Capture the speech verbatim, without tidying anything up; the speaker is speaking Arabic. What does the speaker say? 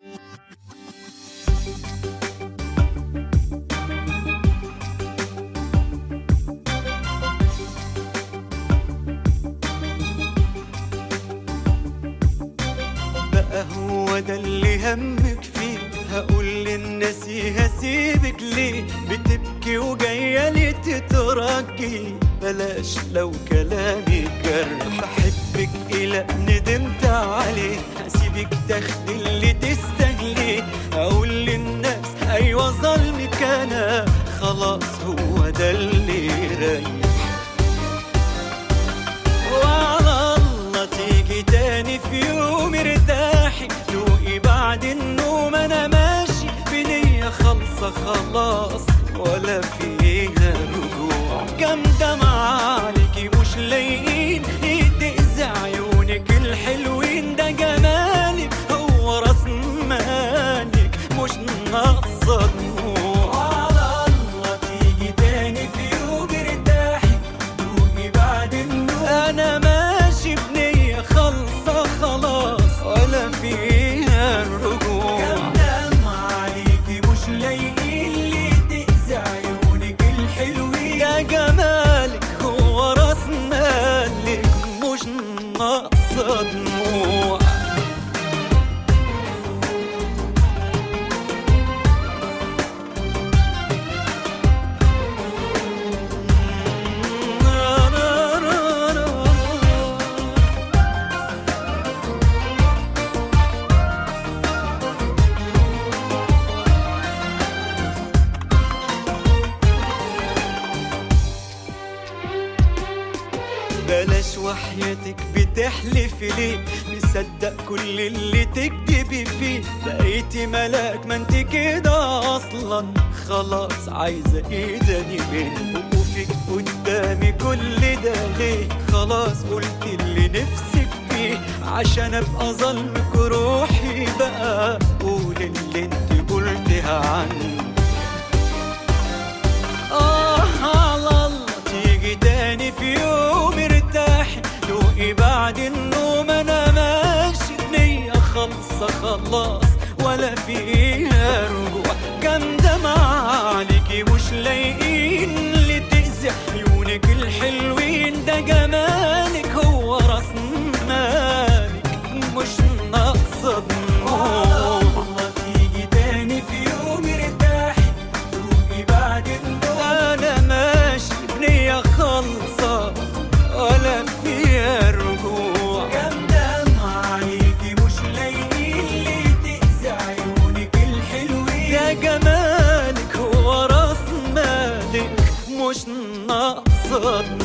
بقى هو ده اللي همك فيه؟ هقول للناس هسيبك ليه؟ بتبكي وجاية لي تترجي، بلاش لو كلامي جرح. بحبك إلى ندمت عليه، هسيبك تاخدي اللي تستاهليه. هقول للناس أيوة ظلمك أنا، خلاص هو ده اللي يريح. وعلى الله تيجي تاني في يوم ارتاحي، دوقي بعد النوم انا ماشي بنية خالصة خلاص ولا فيها رجوع. كام دمعة عليكي مش لايقين، يتأذى عيونك الحلوين، ده جمالك هو راس مالك مش ناقصة دموع. وعلى الله تيجي تاني في يوم ارتاحي، دوقي بعد النوم انا ماشي بنية خالصة خلاص ولا فيها الرجوع. كم دمعة عليكي مش لايقين، اللي تأذى عيونك الحلوين، ده جمالك هو راس مالك مش ناقصة دموع. بلاش وحياتك بتحلفي ليه؟ مصدق كل اللي تكدبي فيه. بقيتي ملاك ما انت كده اصلا، خلاص عايزه ايه تاني مني؟ وقوفك قدامي كل ده ليه؟ خلاص قلت اللي نفسك فيه، عشان ابقى ظلمك روحي بقى قول اللي انت قلتها عني. اه على الله تيجي تاني في يوم ارتاحي، دوقي بعد النوم انا ماشي بنية خالصة خلاص ولا فيها رجوع. كام دمعة عليكي مش لايقين، اللي تأذي عيونك الحلوين، ده جمالك هو راس مالك مش ناقصة دموع. والله تيجي تاني في يوم ارتاحي، دوقي بعد النوم انا ماشي بنية خالصة ولا فيها الرجوع. كم دمعة عليكي مش لايقين، اللي تأذى عيونك الحلوين، ده جمالك هو راس مالك مش ناقصة دموع.